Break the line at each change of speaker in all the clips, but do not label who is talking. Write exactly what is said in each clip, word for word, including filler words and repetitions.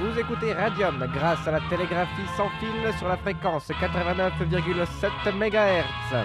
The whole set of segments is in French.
Vous écoutez Radium grâce à la télégraphie sans fil sur la fréquence quatre-vingt-neuf virgule sept mégahertz.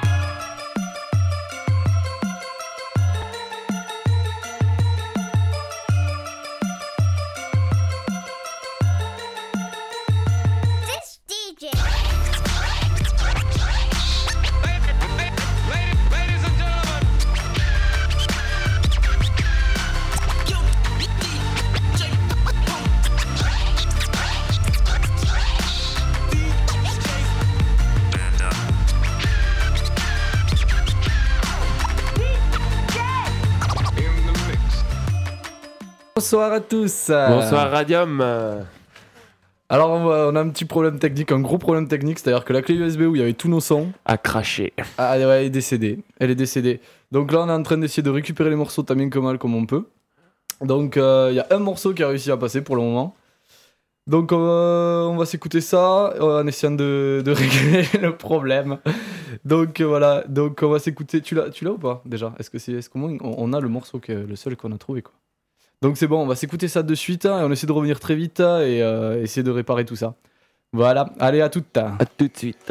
Bonsoir à tous.
Bonsoir Radium.
Alors on a, on a un petit problème technique, un gros problème technique, c'est-à-dire que la clé U S B où il y avait tous nos sons
a craché.
Ah ouais, elle est décédée. Elle est décédée. Donc là on est en train d'essayer de récupérer les morceaux tant bien que mal comme on peut. Donc il euh, y a un morceau qui a réussi à passer pour le moment. Donc euh, on va s'écouter ça euh, en essayant de, de régler le problème. Donc euh, voilà, donc on va s'écouter. Tu l'as, tu l'as ou pas déjà? Est-ce que c'est, est-ce qu'on on a le morceau que le seul qu'on a trouvé quoi? Donc c'est bon, on va s'écouter ça de suite hein, et on essaie de revenir très vite hein, et euh, essayer de réparer tout ça. Voilà, allez à toute.
À tout de suite.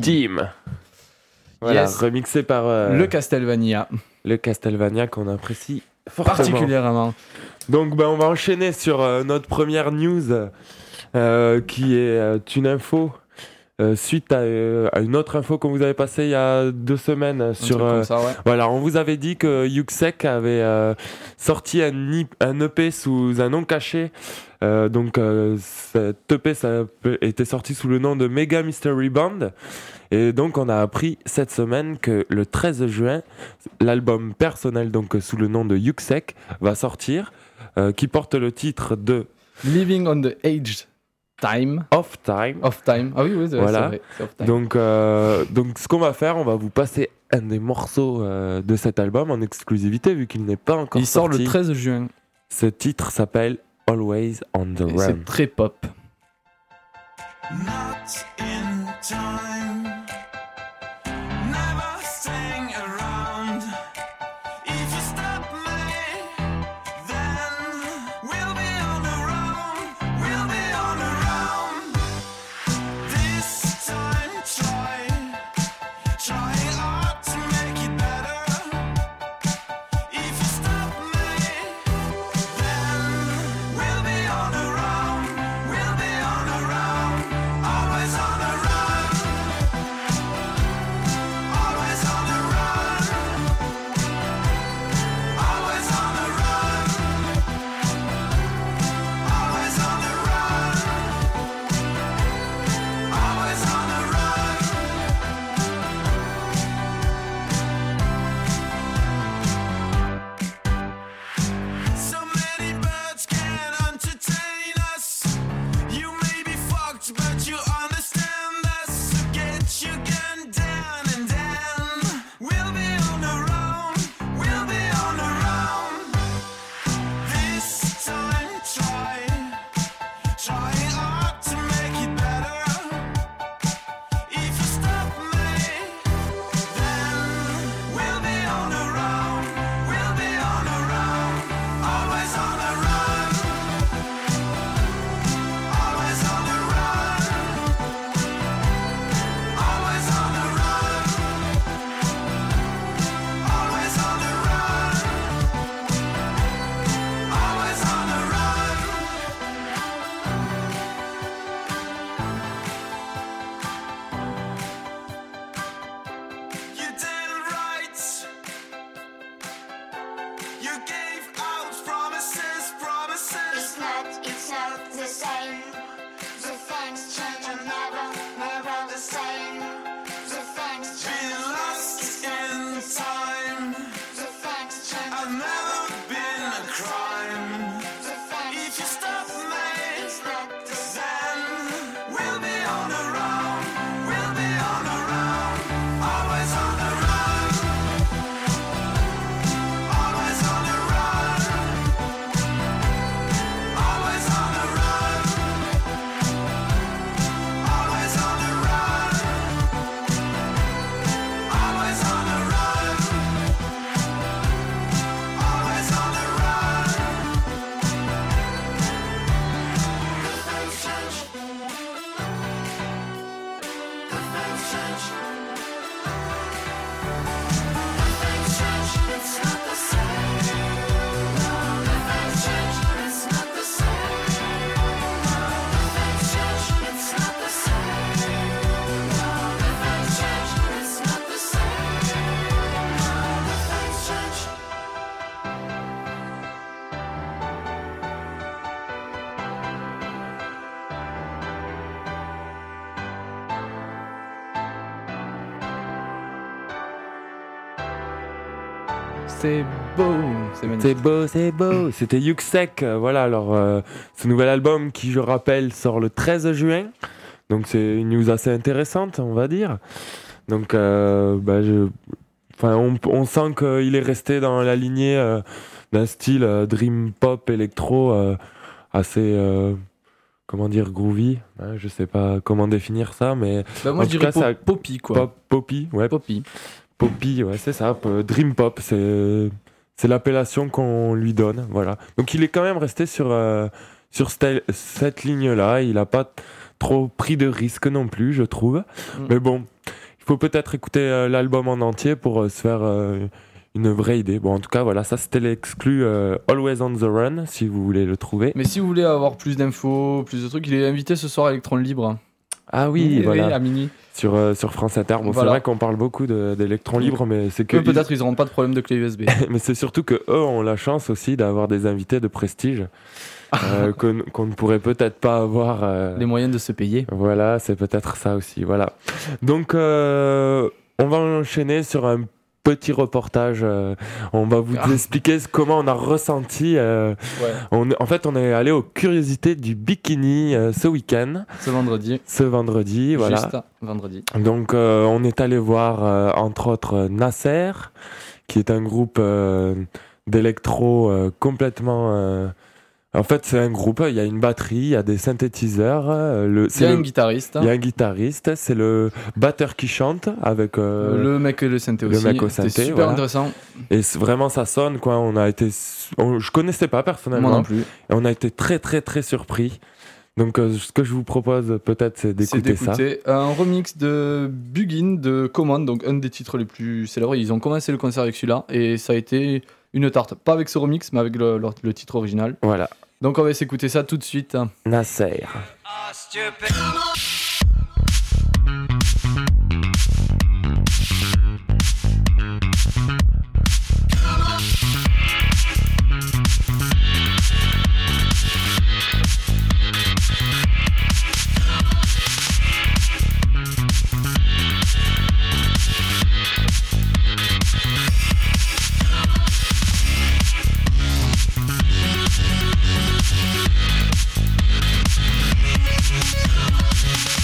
Team. Voilà,
Yes.
remixé par euh,
Le Castlevania,
le Castlevania qu'on apprécie fortement.
particulièrement.
Donc bah, on va enchaîner sur euh, notre première news euh, qui est euh, une info euh, suite à, euh, à une autre info qu'on vous avait passée il y a deux semaines
Un
sur
truc comme
euh,
ça, ouais.
voilà, on vous avait dit que Yuxek avait euh, sorti un, I- un E P sous un nom caché. Euh, donc euh, cet E P ça peut- était sorti sous le nom de Mega Mystery Band. Et donc on a appris cette semaine que le treize juin, l'album personnel donc sous le nom de Yuxek va sortir, euh, qui porte le titre de
Living on the Edge Time.
Off Time.
Of Time. Ah oui, oui, c'est
Voilà.
c'est vrai. C'est Off Time.
Donc, euh, donc ce qu'on va faire, on va vous passer un des morceaux euh, de cet album en exclusivité vu qu'il n'est pas encore
Il sort
sorti.
le treize juin.
Ce titre s'appelle Always on the
Et
Run.
c'est très pop.
Not in time, never staying around. If you stop me, then we'll be on the run, we'll be on the run. This time try, try hard to make it better. If you stop me, then we'll be on the run, we'll be on the run. Always on the run, always on the run, always on the run, always on the run, always on the run. So many birds can entertain us. You may be fucked, but you understand us. So get your gun down and then we'll be on the run, we'll be on the run. This time try, try hard to make it better. If you stop me, then we'll be on the run, we'll be on the run. Always on the run, always on the run, always on the run, always on the run, always on the run. You did it right. You gave out promises, promises.
It's not, it's not the same. The things change are never, never the same. The things
Been
change.
lost in time.
The things change.
I've never been a crime.
The things
If you stop me,
it's not the same.
then we'll be on the run. We'll be on the run. Always on the run. Always on the run. Always on the run. Always on the run. Always on the run. Always on the run. The things change. The things change. The things change. It's not the same. The things change. It's not the same. The things change. It's not the same. The things change. It's not the same. The things change.
C'est beau. C'est magnifique.
C'est beau, c'est beau. C'était Yuxek. euh, Voilà, alors euh, ce nouvel album qui, je rappelle, sort le treize juin. Donc c'est une news assez intéressante, on va dire. Donc, euh, bah, je... enfin, on, on sent qu'il est resté dans la lignée euh, d'un style euh, dream pop électro euh, assez, euh, comment dire, groovy. Hein, je sais pas comment définir ça, mais
Bah, moi,
En
je
tout
dirais
cas, ça-
pop- poppy, quoi.
pop, poppy, ouais,
Poppy.
Poppy, ouais, c'est ça, p- Dream Pop, c'est c'est l'appellation qu'on lui donne, voilà. Donc il est quand même resté sur euh, sur cette, cette ligne-là, il a pas t- trop pris de risques non plus, je trouve.
Mm.
Mais bon, il faut peut-être écouter euh, l'album en entier pour euh, se faire euh, une vraie idée. Bon, en tout cas, voilà, ça c'était l'exclu euh, Always on the Run, si vous voulez le trouver.
Mais si vous voulez avoir plus d'infos, plus de trucs, il est invité ce soir à Electron Libre.
Ah oui,
Oui,
voilà,
à minuit.
sur, euh, sur France Inter. Bon,
Voilà.
c'est vrai qu'on parle beaucoup de- d'électrons libres, mais c'est que
Eux, peut-être, ils n'auront pas de problème de clé U S B.
mais c'est surtout que eux ont la chance aussi d'avoir des invités de prestige euh, qu'on qu'on ne pourrait peut-être pas avoir. euh,
Les moyens de se payer.
Voilà, c'est peut-être ça aussi. Voilà. Donc, euh, on va enchaîner sur un petit reportage. euh, on va vous
Ah.
expliquer comment on a ressenti. euh,
Ouais.
on, en fait, on est allé aux curiosités du bikini euh, ce week-end,
Ce vendredi.
ce vendredi. Voilà.
Juste à- vendredi.
Donc, euh, on est allé voir, euh, entre autres, Nasser, qui est un groupe euh, d'électro euh, complètement. euh, En fait, c'est un groupe. Il y a une batterie, il y a des synthétiseurs. euh, le,
Il y
c'est
a
le-
un guitariste.
il y a un guitariste. C'est le batteur qui chante avec. euh,
Le mec et le synthé
le
aussi.
mec au
C'était
synthé,
super
voilà.
intéressant.
Et c'est- vraiment, ça sonne quoi. On a été. on- je connaissais pas personnellement.
Moi non plus.
Et on a été très très très surpris. Donc, euh, ce que je vous propose peut-être, c'est
C'est
d'écouter ça.
d'écouter un remix de Bugin de Command, donc un des titres les plus célèbres. Ils ont commencé le concert avec celui-là et ça a été une tarte. Pas avec ce remix, mais avec le, le- le titre original.
Voilà.
Donc on va s'écouter ça tout de suite.
Nasser.
Thank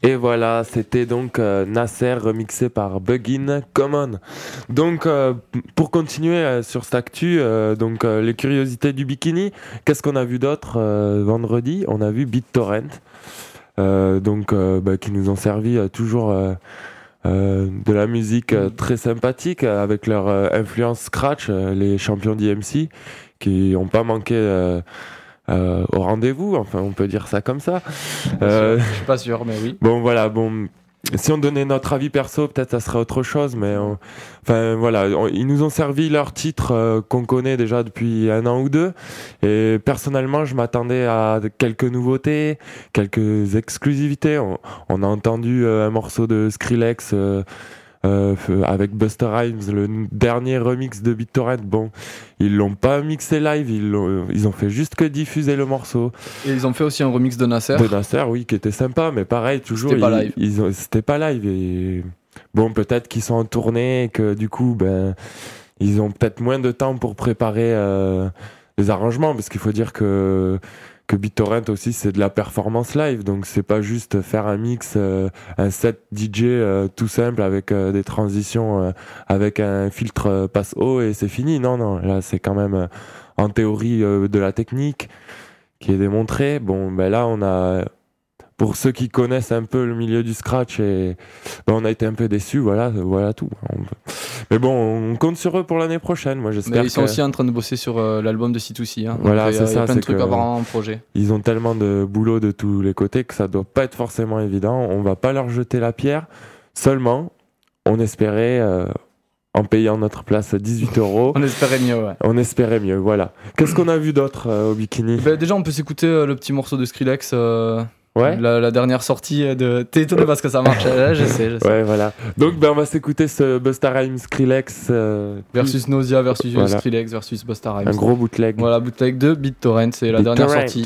Et voilà, c'était donc euh, Nasser remixé par Buggin Common. Donc euh, pour continuer euh, sur cette actu, euh, donc euh, les curiosités du bikini, qu'est-ce qu'on a vu d'autre euh, vendredi? On a vu BitTorrent, euh, donc euh, bah, qui nous ont servi euh, toujours euh, euh, de la musique euh, très sympathique euh, avec leur euh, influence scratch, euh, les champions d'I M C qui n'ont pas manqué euh, euh, au rendez-vous, enfin on peut dire ça comme ça. Euh,
Je suis pas sûr, mais oui.
Bon voilà, bon, si on donnait notre avis perso, peut-être ça serait autre chose, mais on- enfin voilà, on- ils nous ont servi leur titre euh, qu'on connaît déjà depuis un an ou deux, et personnellement, je m'attendais à quelques nouveautés, quelques exclusivités. On, on a entendu euh, un morceau de Skrillex euh, euh, f- avec Busta Rhymes, le n- dernier remix de BitTorrent. Bon, ils l'ont pas mixé live, ils, l'ont- ils ont fait juste que diffuser le morceau.
Et ils ont fait aussi un remix de Nasser.
De Nasser, oui, qui était sympa, mais pareil, toujours.
C'était pas
ils-
live.
ils ont- C'était pas live. Et bon, peut-être qu'ils sont en tournée et que du coup, ben, ils ont peut-être moins de temps pour préparer euh, les arrangements, parce qu'il faut dire que que BitTorrent aussi, c'est de la performance live, donc c'est pas juste faire un mix, euh, un set D J euh, tout simple avec euh, des transitions, euh, avec un filtre euh, passe haut et c'est fini. Non, non, là c'est quand même euh, en théorie euh, de la technique qui est démontrée. Bon, ben là on a, pour ceux qui connaissent un peu le milieu du scratch, et ben, on a été un peu déçus. Voilà, voilà tout. On- Mais bon, on compte sur eux pour l'année prochaine. Moi, j'espère.
Mais ils sont
que-
aussi en train de bosser sur euh, l'album de C deux C. Hein.
Voilà,
Donc, il y a-
c'est
il y a
ça,
plein de
c'est
trucs
que-
à voir en projet.
Ils ont tellement de boulot de tous les côtés que ça doit pas être forcément évident. On va pas leur jeter la pierre. Seulement, on espérait, euh, en payant notre place dix-huit euros,
On espérait mieux, ouais.
on espérait mieux. Voilà. Qu'est-ce qu'on a vu d'autre euh, au bikini?
Ben, déjà, on peut s'écouter euh, le petit morceau de Skrillex. euh,
Ouais.
la, la dernière sortie euh, de. T'es étonné parce que ça marche. Là, je sais, je sais.
Ouais, voilà. Donc, ben, on va s'écouter ce Busta Rhymes Skrillex euh,
Versus Nausea, versus
Voilà.
Skrillex, versus Busta Rhymes.
un gros bootleg.
Voilà, bootleg de BitTorrent, c'est la dernière
BitTorrent.
sortie.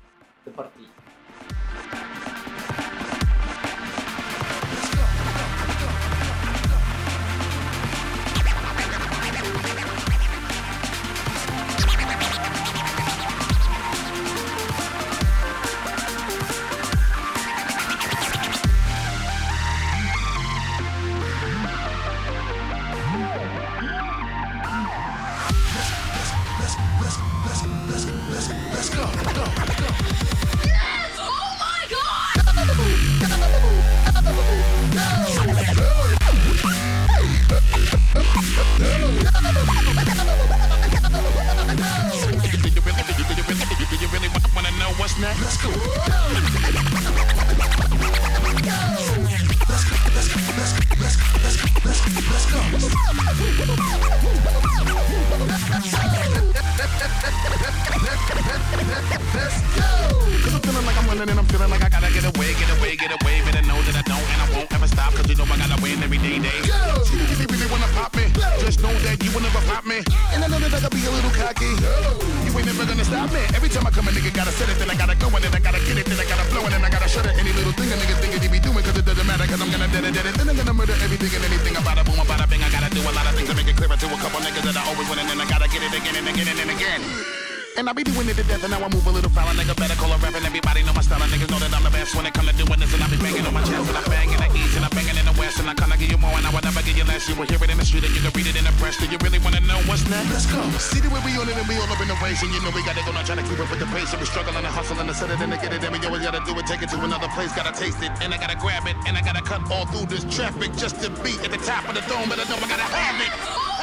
Cause I'm feeling like I'm winning and I'm feeling like I gotta get away, get away, get away. Better know that I don't and I won't ever stop. Cause you know I gotta win every day, day. See, if you really wanna pop me, just know that you will never pop me. And I know that I gotta be a little cocky. You ain't never gonna stop me. Every time I come a nigga gotta set it, then I gotta go and then I gotta get it, then I gotta blow and then I gotta shut it. Any little thing a nigga think he be doing cause it doesn't matter cause I'm gonna dead it, dead it. Then I'm gonna murder everything and anything about a boom, about a bing. I gotta do a lot of things to make it clearer to a couple niggas that I always win and then I gotta get it again and again and then again. And I be doing it to death, and now I move a little foul. A nigga better call a rap, and everybody know my style. And niggas know that I'm the best when it come to doing this. And I be banging on my chest, and I bang in the east, and I banging in the west. And I kinda give you more, and I would never give you less. You will hear it in the street, and you can read it in the press. Do you really wanna know what's next? Let's go. See the way we on it, and we all up in the race. And you know we gotta go, not trying to keep up with the pace. And we struggling and hustling to set it and to get it. And we always gotta do it, take it to another place. Gotta taste it, and I gotta grab it, and I gotta cut all through this traffic just to be at the top of the dome. But I know I gotta have it.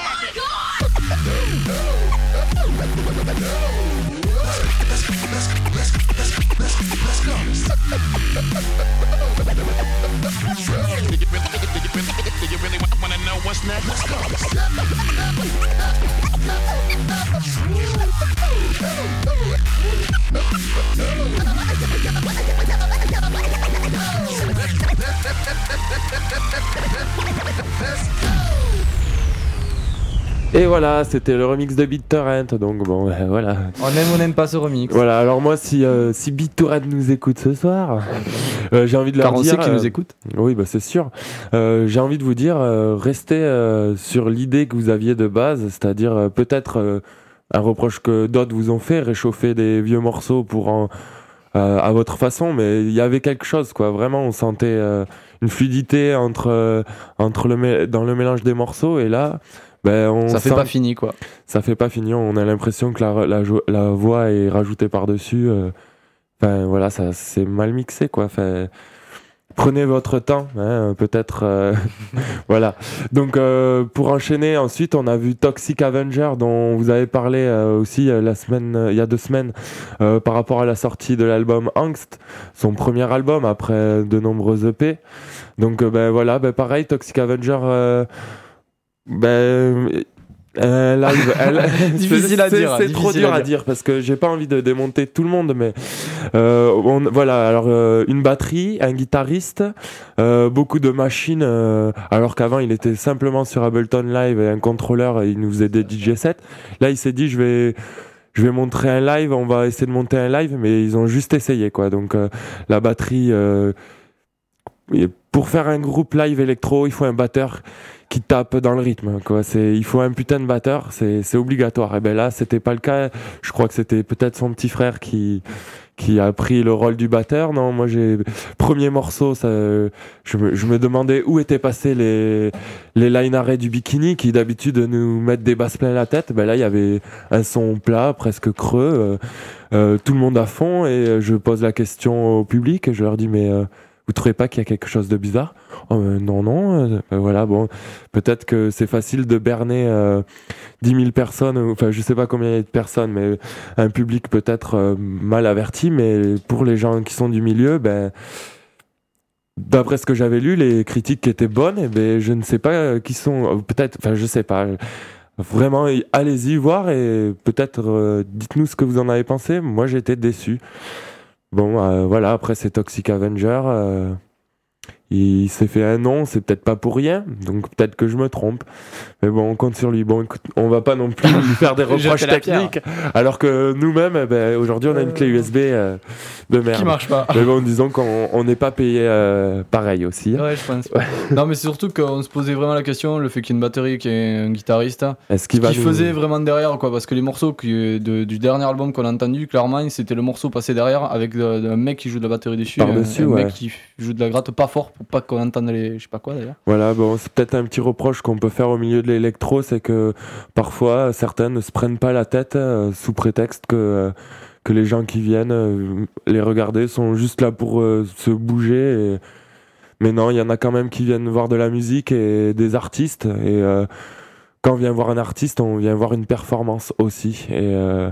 Do you really, do you really, do you really wanna know what's next? Let's go.
Et voilà, c'était le remix de BitTorrent. Donc bon, euh, voilà.
On aime ou on n'aime pas ce remix.
Voilà, alors moi, si, euh, si BitTorrent nous écoute ce soir, euh, j'ai envie de leur
Car on
dire...
sait qu'ils
euh,
nous écoutent.
Oui, bah c'est sûr. Euh, j'ai envie de vous dire, euh, restez euh, sur l'idée que vous aviez de base, c'est-à-dire euh, peut-être euh, un reproche que d'autres vous ont fait, réchauffer des vieux morceaux pour en euh, à votre façon, mais il y avait quelque chose, quoi. Vraiment, on sentait euh, une fluidité entre, euh, entre le mé- dans le mélange des morceaux, et là, ben, on
Ça fait
sent-
pas fini, quoi.
ça fait pas fini. On a l'impression que la, la, jo- la voix est rajoutée par-dessus. euh. Enfin, voilà, ça, c'est mal mixé, quoi. Enfin, prenez votre temps, hein, peut-être. euh, voilà. Donc, euh, pour enchaîner, ensuite, on a vu Toxic Avenger, dont vous avez parlé euh, aussi euh, la semaine, euh, il y a deux semaines, euh, par rapport à la sortie de l'album Angst, son premier album après de nombreux E P. Donc, euh, ben voilà, ben pareil, Toxic Avenger. euh, ben, euh, live, elle-
Difficile à
c'est-
dire,
C'est
difficile
trop dur
à
à
dire.
dire parce que j'ai pas envie de démonter tout le monde, mais euh, on- voilà. Alors euh, une batterie, un guitariste, euh, beaucoup de machines. euh, alors qu'avant il était simplement sur Ableton Live et un contrôleur, et il nous faisait des D J sets. Là il s'est dit je vais je vais montrer un live, on va essayer de monter un live, mais ils ont juste essayé, quoi. Donc euh, la batterie. Euh, et pour faire un groupe live électro, il faut un batteur qui tape dans le rythme, quoi. C'est, il faut un putain de batteur, c'est, c'est obligatoire. Et ben là, c'était pas le cas. Je crois que c'était peut-être son petit frère qui, qui a pris le rôle du batteur. Non, moi j'ai premier morceau, ça, je me, je me demandais où étaient passés les, les line arrêts du Bikini qui d'habitude nous mettent des basses plein la tête. Ben là, il y avait un son plat, presque creux, euh, euh, tout le monde à fond, et je pose la question au public et je leur dis mais euh, vous trouvez pas qu'il y a quelque chose de bizarre? Oh, euh, non, non. Euh, ben voilà, bon, peut-être que c'est facile de berner euh, dix mille personnes, ou- enfin, je sais pas combien il y a de personnes, mais un public peut-être euh, mal averti, mais pour les gens qui sont du milieu, ben, d'après ce que j'avais lu, les critiques étaient bonnes, et ben, je ne sais pas euh, qui sont, euh, peut-être, enfin, je sais pas. Vraiment, y- allez-y voir et peut-être euh, dites-nous ce que vous en avez pensé. Moi, j'ai été déçu. Bon, euh, voilà, après c'est Toxic Avenger. euh, il s'est fait un nom, c'est peut-être pas pour rien, donc peut-être que je me trompe. Mais bon, on compte sur lui. Bon, écoute, on va pas non plus lui faire des reproches
Jeter la pierre.
techniques, alors que nous-mêmes, eh ben, aujourd'hui, on a une clé U S B euh, de merde.
Qui marche pas.
Mais bon, disons qu'on on n'est pas payé euh, pareil aussi. hein.
Ouais, je pense. Non, mais c'est surtout qu'on se posait vraiment la question, le fait qu'il y ait une batterie, qu'il y ait un guitariste,
Est-ce qu'il
ce
va
qu'il
nous-
faisait vraiment derrière, quoi. Parce que les morceaux qui- de- du dernier album qu'on a entendu, clairement, c'était le morceau passé derrière avec de- de- un mec qui joue de la batterie dessus,
Par-dessus,
un, un
ouais.
mec qui joue de la gratte pas fort pour pas qu'on entende les. Je sais pas quoi d'ailleurs.
Voilà, bon, c'est peut-être un petit reproche qu'on peut faire au milieu de l'électro, c'est que parfois certains ne se prennent pas la tête euh, sous prétexte que, euh, que les gens qui viennent euh, les regarder sont juste là pour euh, se bouger. et- Mais non, il y en a quand même qui viennent voir de la musique et des artistes. Et euh, quand on vient voir un artiste, on vient voir une performance aussi. Et euh,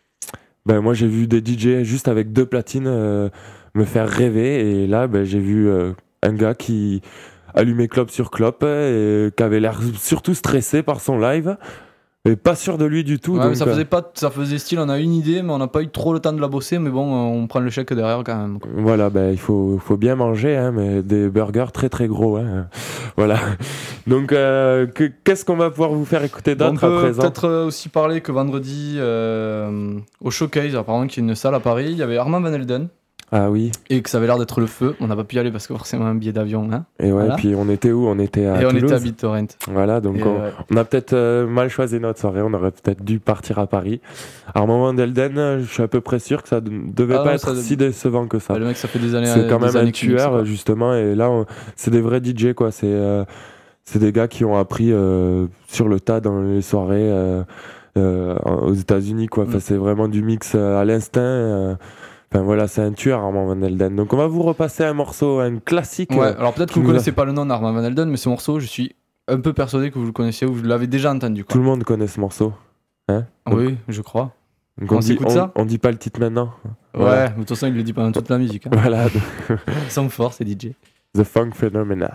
ben, moi, j'ai vu des D J juste avec deux platines euh, me faire rêver. Et là, ben, j'ai vu euh, un gars qui allumait clope sur clope et qui avait l'air surtout stressé par son live et pas sûr de lui du tout.
Ouais,
donc,
mais ça
euh,
faisait pas, ça faisait style, on a une idée, mais on n'a pas eu trop le temps de la bosser. Mais bon, on prend le chèque derrière quand même, quoi.
Voilà, ben, il faut, faut bien manger, hein, mais des burgers très très gros. Hein. Voilà. Donc, euh, que- qu'est-ce qu'on va pouvoir vous faire écouter
On
d'autre à
peut
présent?
peut-être euh, aussi parler que vendredi, euh, au Showcase, apparemment qu'il y a une salle à Paris, il y avait Armand Van Helden.
Ah oui,
Et que ça avait l'air d'être le feu. On n'a pas pu y aller parce que forcément un billet d'avion. Hein.
et ouais,
Voilà.
puis on était où? On était à
Et on
Toulouse.
était à BitTorrent.
Voilà, donc
Et,
on,
euh,
on a peut-être euh, mal choisi notre soirée, on aurait peut-être dû partir à Paris. Armand Van Helden, euh, je suis à peu près sûr que ça ne devait
Ah
pas
non,
être
ça-
si décevant que ça.
bah, le mec, ça fait des années.
C'est quand
des
même un
années qu'il mixe,
tueur
quoi.
justement, et là on- c'est des vrais D J, quoi. C'est euh, c'est des gars qui ont appris euh, sur le tas dans les soirées euh, euh, aux États-Unis, quoi. Enfin,
Mm.
c'est vraiment du mix euh, à l'instinct. euh. Enfin voilà, c'est un tueur, Armand Van Helden. Donc on va vous repasser un morceau, un classique.
Ouais,
euh,
alors peut-être
qui
que vous
nous a-
connaissez pas le nom d'Armand Van Helden, mais ce morceau, je suis un peu persuadé que vous le connaissiez ou vous l'avez déjà entendu, quoi.
Tout le monde connaît ce morceau. Hein. Donc-
Oui, je crois.
donc
on
on, dit,
s'écoute
on,
ça
on dit pas le titre maintenant.
Ouais,
Voilà.
mais de toute façon, il le dit pendant toute la musique. Hein.
Voilà,
Ils sont forts, ces D J.
The Funk Phenomena.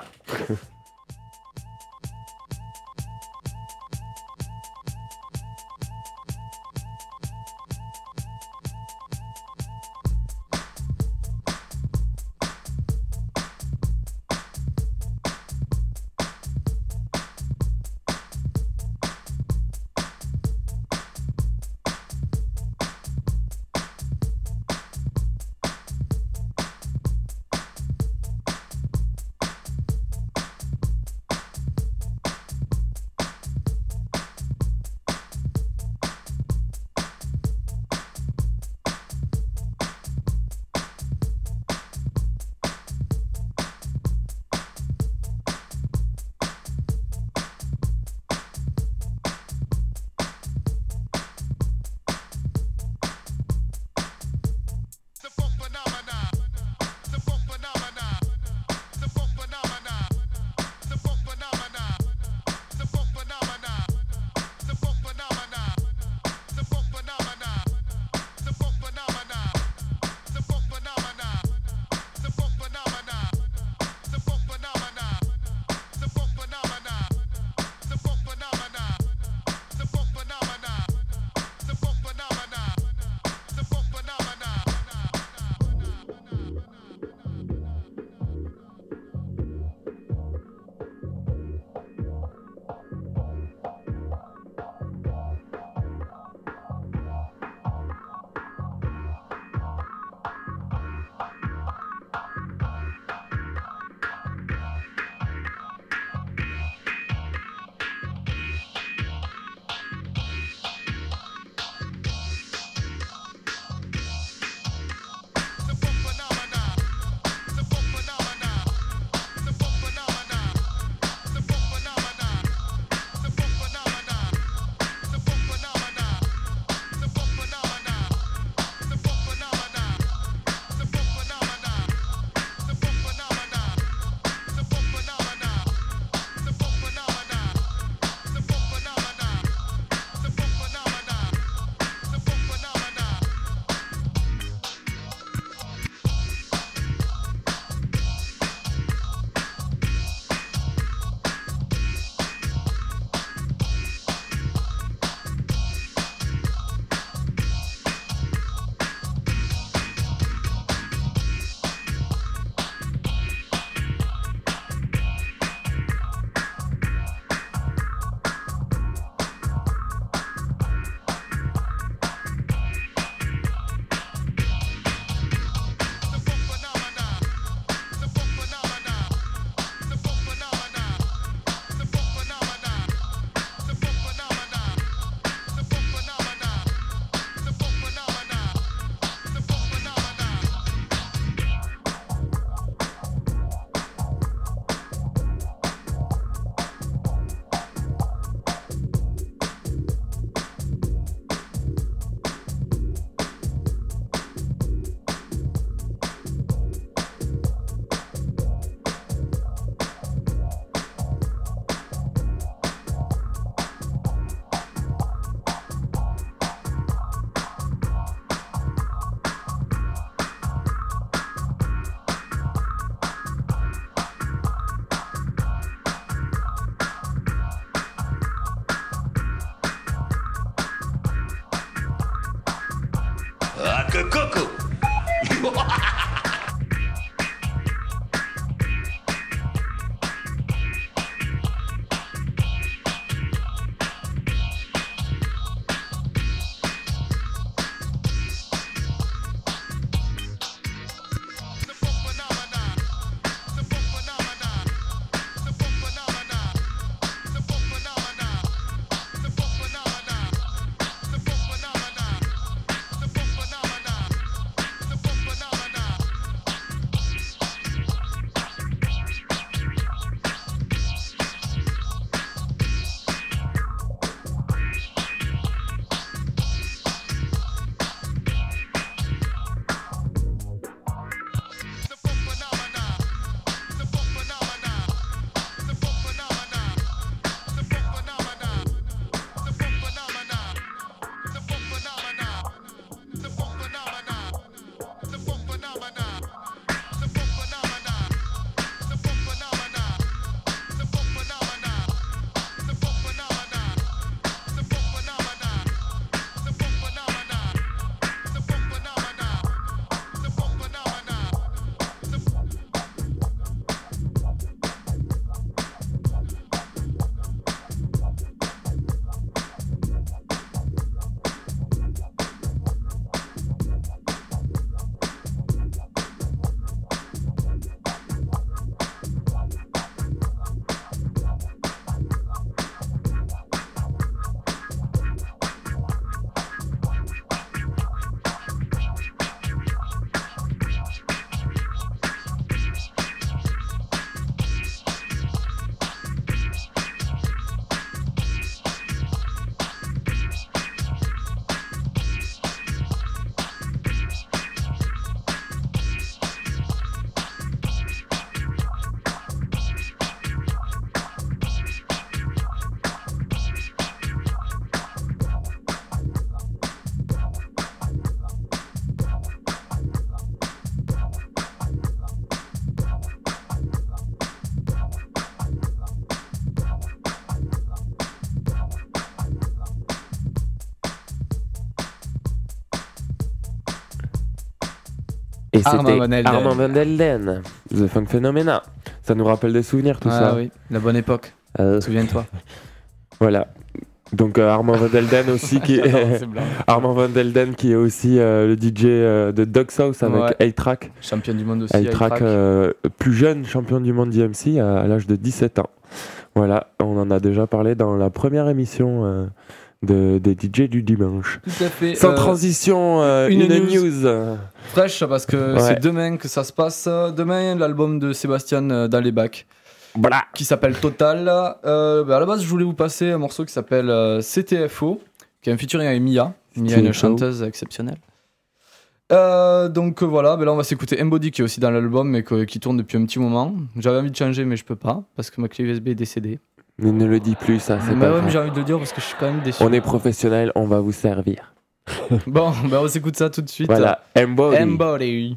Et
Armand
c'était
Van Helden.
Armand Van Helden, The Funk Phenomena. Ça nous rappelle des souvenirs, tout
Ah
ça.
oui, la bonne époque,
Euh,
souviens-toi.
voilà. Donc euh, Armand Van Helden aussi qui est
C'est blanc.
Armand Van Helden qui est aussi euh, le D J euh, de Dog South avec
Ouais.
A-Track.
Champion du monde aussi.
A-Track,
A-Track.
euh, plus jeune champion du monde D M C à, à l'âge de dix-sept ans. Voilà, on en a déjà parlé dans la première émission euh, de, des D J du dimanche.
Tout à fait.
Sans
Euh,
transition, euh,
une
une,
news.
news. euh,
Fraîche parce que
Ouais.
c'est demain que ça se passe. Demain, l'album de Sébastien euh, dans les bacs
Voilà.
qui s'appelle Total. Euh, bah, à la base, je voulais vous passer un morceau qui s'appelle euh, C T F O, qui est un featuring avec Mia. Mia, une
C T F O.
chanteuse exceptionnelle. Euh, donc euh, voilà, ben là on va s'écouter Embody qui est aussi dans l'album mais que- qui tourne depuis un petit moment. J'avais envie de changer mais je peux pas parce que ma clé U S B est décédée.
Ne, ne le dis plus, ça, c'est
Mais
pas
ouais,
grave.
mais j'ai envie de le dire parce que je suis quand même déçu.
On est professionnel, on va vous servir.
Bon, ben on s'écoute ça tout de suite.
Voilà, Embody.
Embody.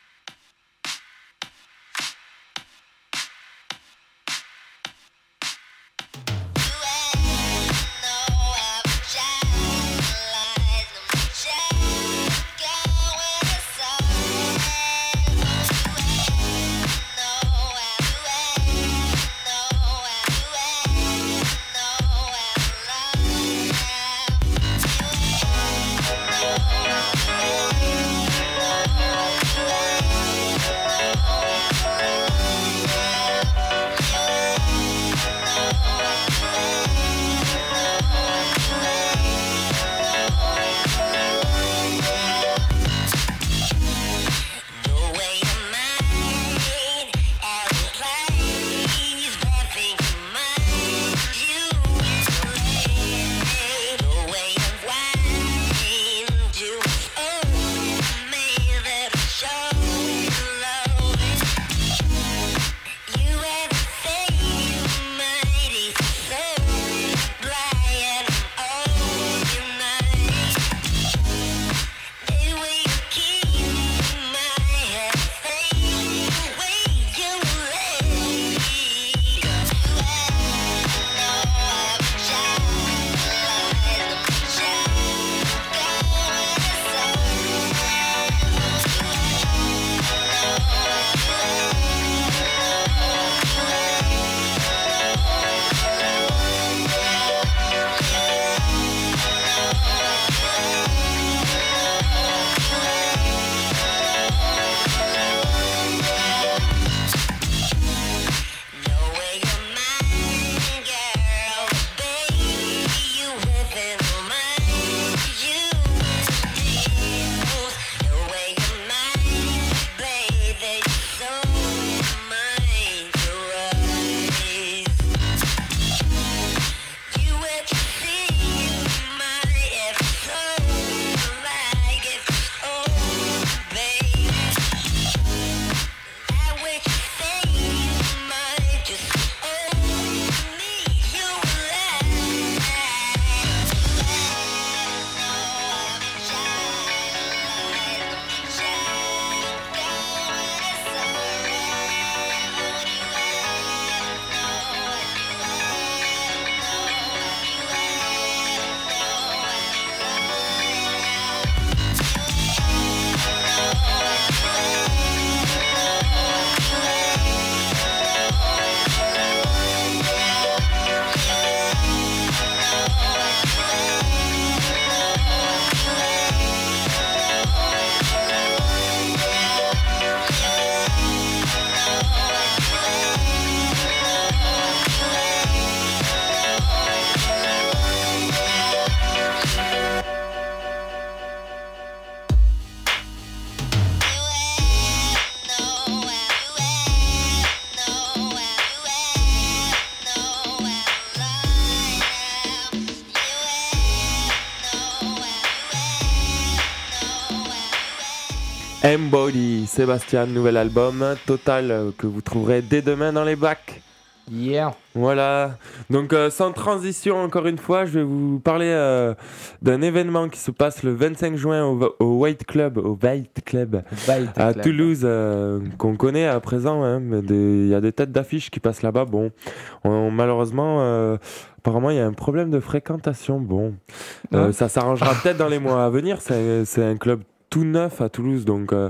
Embody, Sébastien, nouvel album Total euh, que vous trouverez dès demain dans les bacs.
Yeah.
Voilà, donc euh, sans transition encore une fois, je vais vous parler euh, d'un événement qui se passe le vingt-cinq juin au, au White Club, au White Club à Toulouse, euh, qu'on connaît à présent. Hein, mais des- il y a des têtes d'affiche qui passent là-bas. Bon, on- malheureusement, euh, apparemment, il y a un problème de fréquentation. Bon, euh,
Ah.
ça s'arrangera peut-être dans les mois à venir. C'est, c'est un club tout neuf à Toulouse, donc euh,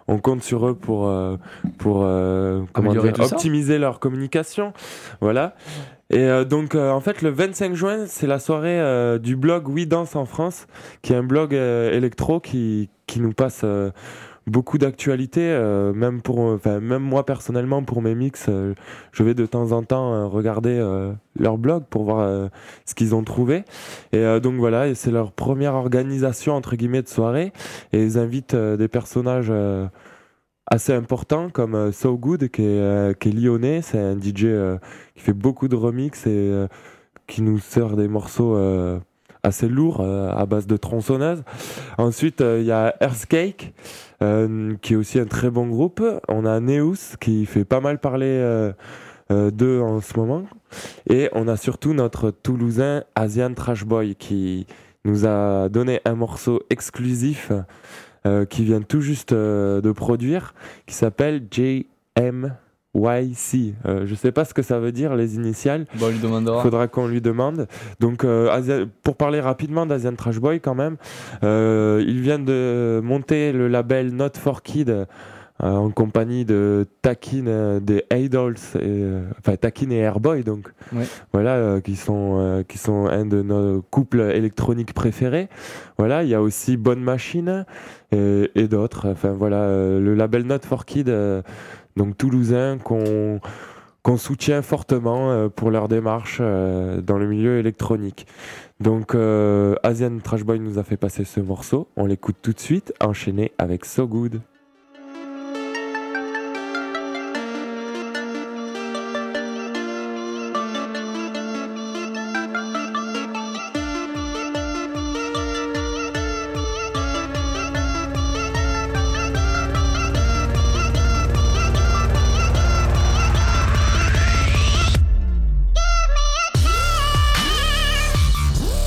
on compte sur eux pour, euh, pour euh, comment
Améliorer
dire,
tout ça.
optimiser leur communication. Voilà. Et euh, donc, euh, en fait, le vingt-cinq juin, c'est la soirée euh, du blog Oui Danse en France, qui est un blog euh, électro qui, qui nous passe euh, beaucoup d'actualités. Euh, même, pour, enfin, même moi, personnellement, pour mes mix, euh, je vais de temps en temps euh, regarder euh, leur blog pour voir euh, ce qu'ils ont trouvé. Et euh, donc, voilà, et c'est leur première organisation, entre guillemets, de soirée. Et ils invitent euh, des personnages... Euh, assez important comme euh, So Good qui est, euh, qui est lyonnais, c'est un D J euh, qui fait beaucoup de remix et euh, qui nous sort des morceaux euh, assez lourds euh, à base de tronçonneuse. Ensuite il euh, y a Earthcake euh, qui est aussi un très bon groupe. On a Neus qui fait pas mal parler euh, euh, d'eux en ce moment et on a surtout notre Toulousain Asian Trash Boy qui nous a donné un morceau exclusif Euh, qui vient tout juste euh, de produire, qui s'appelle J M Y C. Euh, je sais pas ce que ça veut dire, les initiales.
Bon, on lui
Il
demandera.
faudra qu'on lui demande. Donc, euh, Asia- pour parler rapidement d'Asian Trash Boy, quand même, euh, il vient de monter le label Not for Kids euh, en compagnie de Takin, euh, des Idols, et, euh, enfin Takin et Airboy, donc
Ouais.
voilà, euh, qui sont euh, qui sont un de nos couples électroniques préférés. Voilà, il y a aussi Bonne Machine et, et d'autres. Enfin voilà, euh, le label Not for Kids, euh, donc toulousain, qu'on qu'on soutient fortement euh, pour leur démarche euh, dans le milieu électronique. Donc euh, Asian Trash Boy nous a fait passer ce morceau. On l'écoute tout de suite, enchaîné avec So Good.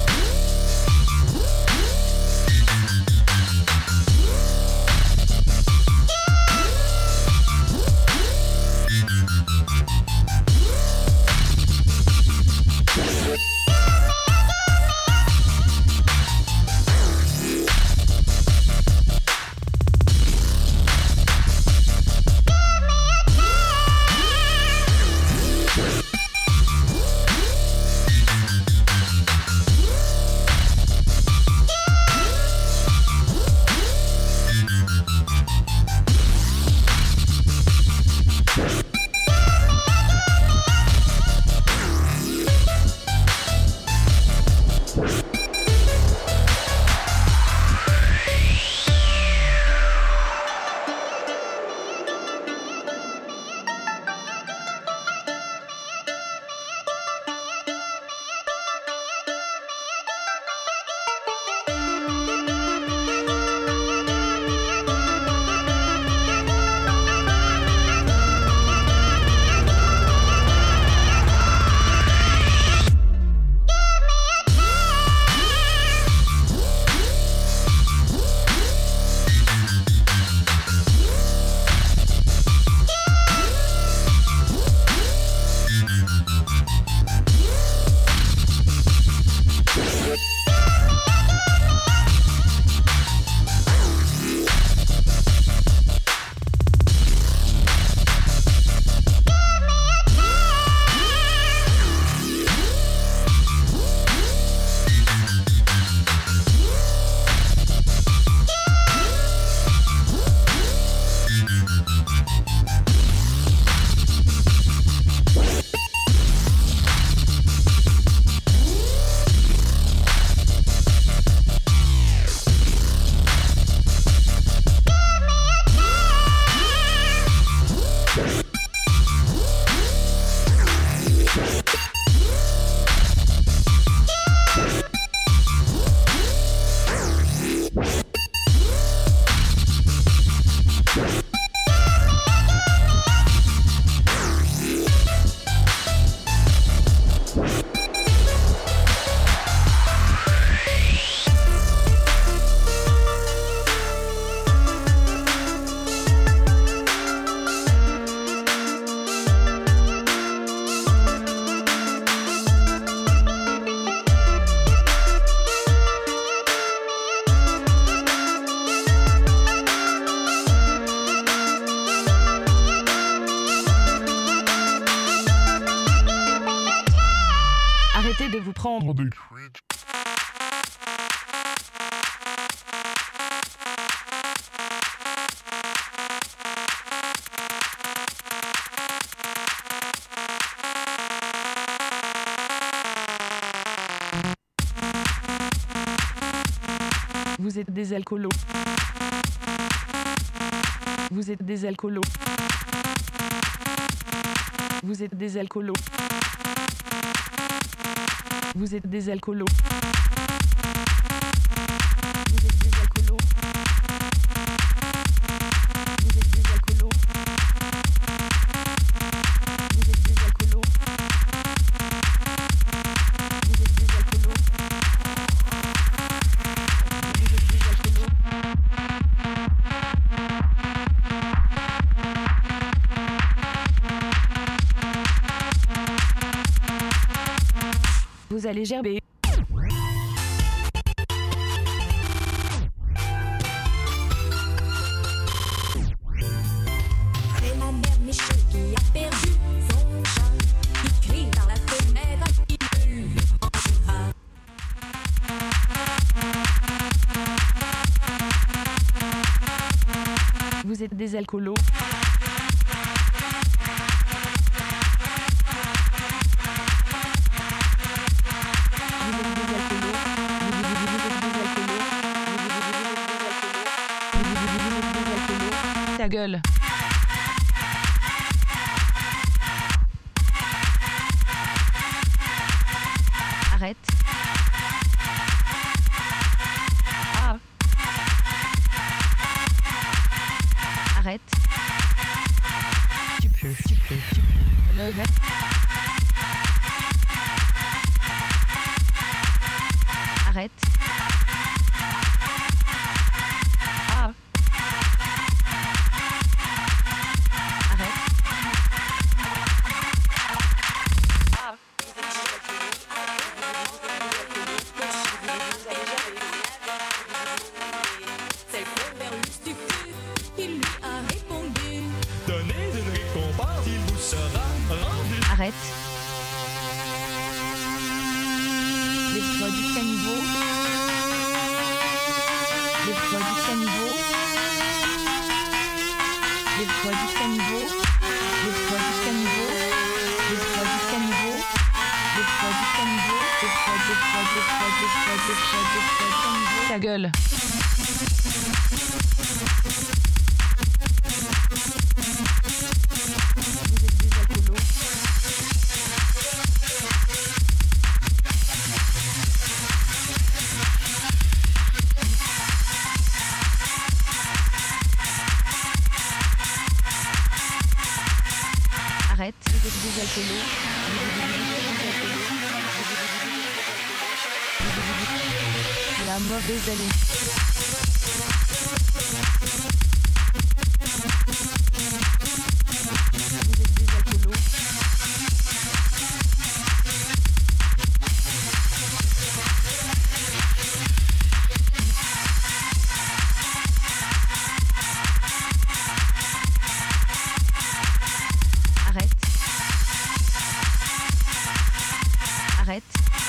Give me a
Arrêtez de vous prendre des Vous êtes des alcoolos. Vous êtes des alcoolos. Vous êtes des alcoolos. Vous êtes des alcoolos. Vous êtes des alcoolos. Vous êtes des alcoolos. Vous êtes des alcoolos. Vous êtes des alcoolos. Vous êtes des alcoolos. Vous allez gerber.
C'est ma mère Michel qui a perdu son chat, qui crie par la fenêtre, qui ne lui mangera.
Vous êtes des alcoolos. Ta gueule. Arrête. Ah. Arrête. Tu peux, tu peux, tu peux. Le reste. Arrête. Ah. Arrête. Ah.
C'est le Cloverlus du cul qui lui a répondu.
Donnez une récompense, il vous sera rendu.
Arrête. Lève-toi du caniveau. Lève-toi du caniveau. Lève-toi du caniveau. Lève-toi du caniveau. Lève-toi du caniveau. Lève-toi du caniveau. Lève-toi, lève-toi, lève-toi, lève-toi, lève-toi, lève-toi du caniveau. Ta gueule. Vous êtes des alcoolos. Arrête, vous êtes des alcoolos. C'est la mauvaise allée. Vous êtes des alcoolos. Arrête. Arrête.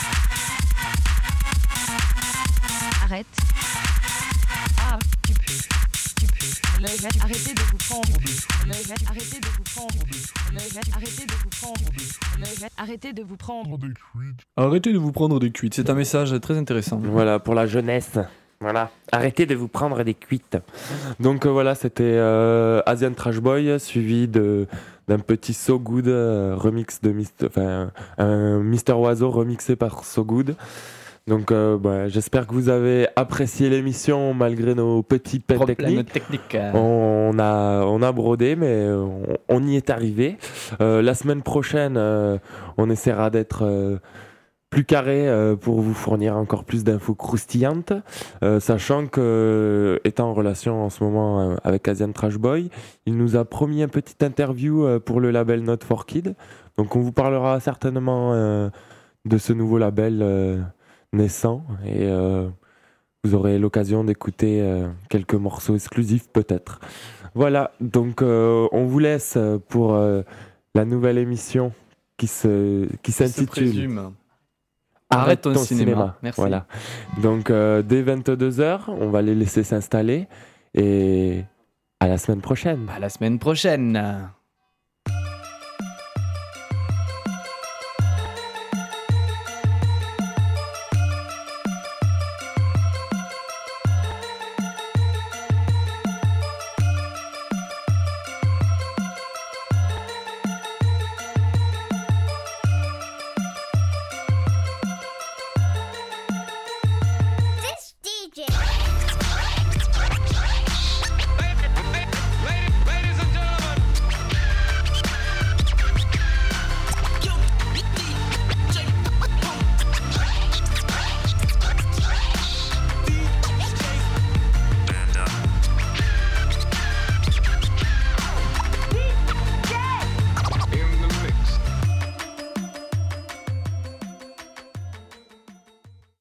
Arrête. Ah, tu peux. Tu peux. Le reste, arrêtez de vous prendre. Le reste, arrêtez de vous prendre. Le reste, arrêtez de vous prendre. Le reste, arrêtez de vous prendre.
Arrêtez de vous prendre des cuites. C'est un message très intéressant.
Voilà, pour la jeunesse. Voilà. Arrêtez de vous prendre des cuites. Donc euh, voilà, c'était euh, Asian Trash Boy, suivi de, d'un petit So Good euh, remix de Mister Enfin, un Mister Oiseau remixé par So Good. Donc euh, bah, j'espère que vous avez apprécié l'émission malgré nos petits pets
Problème
techniques.
technique.
On a, on a brodé, mais on, on y est arrivé. Euh, la semaine prochaine, euh, on essaiera d'être euh, plus carré euh, pour vous fournir encore plus d'infos croustillantes, euh, sachant que, euh, étant en relation en ce moment euh, avec Asian Trash Boy, il nous a promis un petit interview euh, pour le label Not for Kid. Donc on vous parlera certainement euh, de ce nouveau label euh, naissant et euh, vous aurez l'occasion d'écouter euh, quelques morceaux exclusifs peut-être. Voilà, donc euh, on vous laisse pour euh, la nouvelle émission qui se qui
Ça se
s'intitule
présume. Arrête ton cinéma. Merci.
Voilà. Donc, euh, dès vingt-deux heures, on va les laisser s'installer et à la semaine prochaine.
À la semaine prochaine.